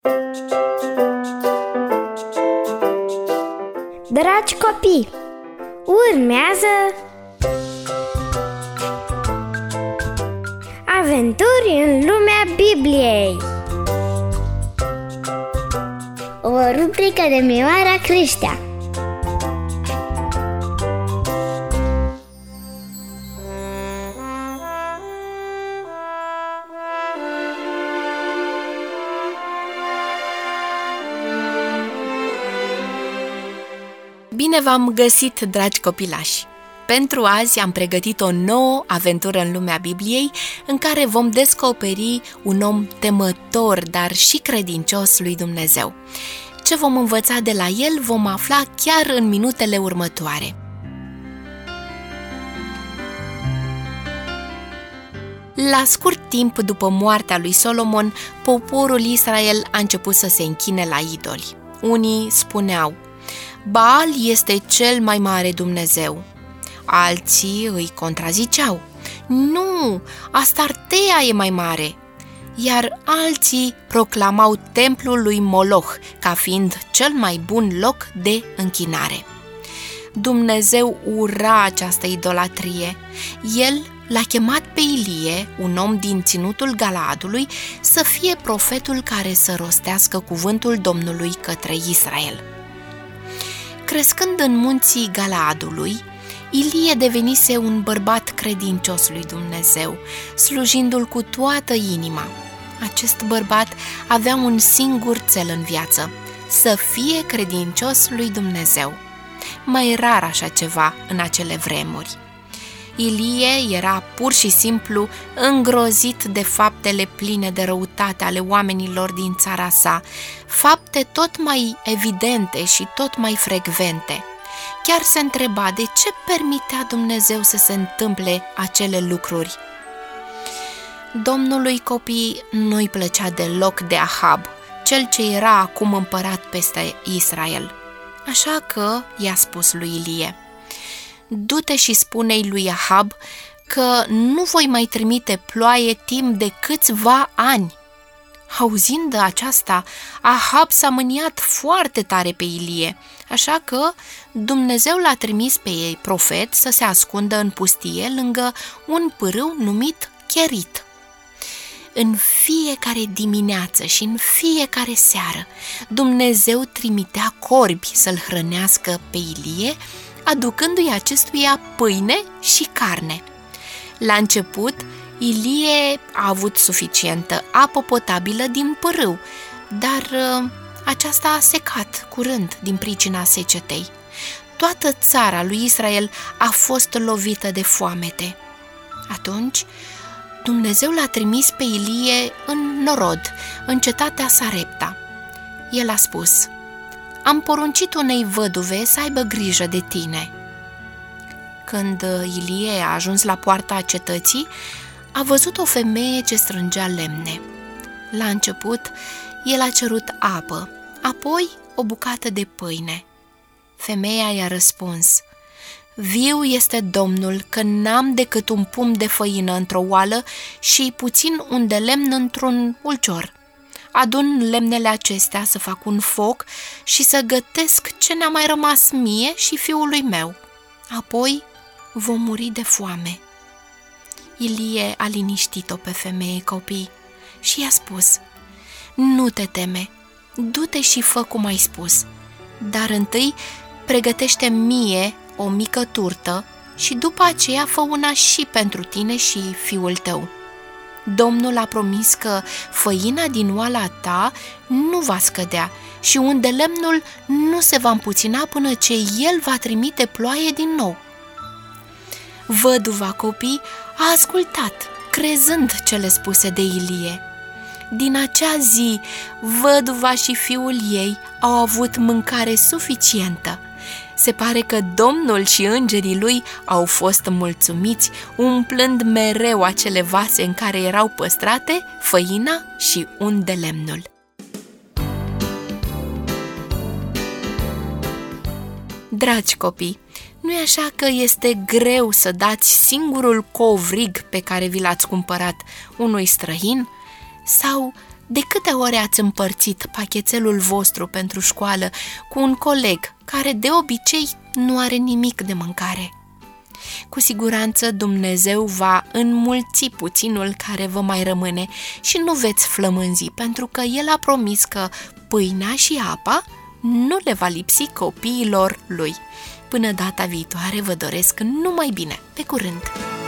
Dragi copii, urmează Aventuri în lumea Bibliei, o rubrică de Mioara Creștea. Bine v-am găsit, dragi copilași! Pentru azi am pregătit o nouă aventură în lumea Bibliei, în care vom descoperi un om temător, dar și credincios lui Dumnezeu. Ce vom învăța de la el vom afla chiar în minutele următoare. La scurt timp după moartea lui Solomon, poporul Israel a început să se închine la idoli. Unii spuneau: Baal este cel mai mare Dumnezeu. Alții îi contraziceau: Nu, Astartea e mai mare. Iar alții proclamau templul lui Moloch ca fiind cel mai bun loc de închinare. Dumnezeu ura această idolatrie. El l-a chemat pe Ilie, un om din ținutul Galaadului, să fie profetul care să rostească cuvântul Domnului către Israel. Crescând în munții Galaadului, Ilie devenise un bărbat credincios lui Dumnezeu, slujindu-l cu toată inima. Acest bărbat avea un singur cel în viață: să fie credincios lui Dumnezeu. Mai rar așa ceva în acele vremuri. Ilie era pur și simplu îngrozit de faptele pline de răutate ale oamenilor din țara sa, fapte tot mai evidente și tot mai frecvente. Chiar se întreba de ce permitea Dumnezeu să se întâmple acele lucruri. Domnului, copii, nu-i plăcea deloc de Ahab, cel ce era acum împărat peste Israel. Așa că i-a spus lui Ilie: Du-te și spune-i lui Ahab că nu voi mai trimite ploaie timp de câțiva ani. Auzind aceasta, Ahab s-a mâniat foarte tare pe Ilie, așa că Dumnezeu l-a trimis pe ei profet să se ascundă în pustie lângă un pârâu numit Cherit. În fiecare dimineață și în fiecare seară, Dumnezeu trimitea corbi să-l hrănească pe Ilie, aducându-i acestuia pâine și carne. La început, Ilie a avut suficientă apă potabilă din pârâu, dar aceasta a secat curând din pricina secetei. Toată țara lui Israel a fost lovită de foamete. Atunci, Dumnezeu l-a trimis pe Ilie în norod, în cetatea Sarepta. El a spus: Am poruncit unei văduve să aibă grijă de tine. Când Ilie a ajuns la poarta cetății, a văzut o femeie ce strângea lemne. La început, el a cerut apă, apoi o bucată de pâine. Femeia i-a răspuns: Viu este Domnul că n-am decât un pumn de făină într-o oală și puțin un de lemn într-un ulcior. Adun lemnele acestea să fac un foc și să gătesc ce ne-a mai rămas mie și fiului meu. Apoi vom muri de foame. Ilie a liniștit-o pe femeie, copii, și i-a spus: Nu te teme, du-te și fă cum ai spus, dar întâi pregătește mie o mică turtă și după aceea fă una și pentru tine și fiul tău. Domnul a promis că făina din oala ta nu va scădea și unde lemnul nu se va împuțina până ce el va trimite ploaie din nou. Văduva, copii, a ascultat, crezând cele spuse de Ilie. Din acea zi, văduva și fiul ei au avut mâncare suficientă. Se pare că Domnul și îngerii lui au fost mulțumiți, umplând mereu acele vase în care erau păstrate făina și unt de lemnul. Dragi copii, nu-i așa că este greu să dați singurul covrig pe care vi l-ați cumpărat unui străin? Sau De câte ori ați împărțit pachetelul vostru pentru școală cu un coleg care de obicei nu are nimic de mâncare? Cu siguranță Dumnezeu va înmulți puținul care vă mai rămâne și nu veți flămânzi, pentru că El a promis că pâinea și apa nu le va lipsi copiilor Lui. Până data viitoare vă doresc numai bine. Pe curând!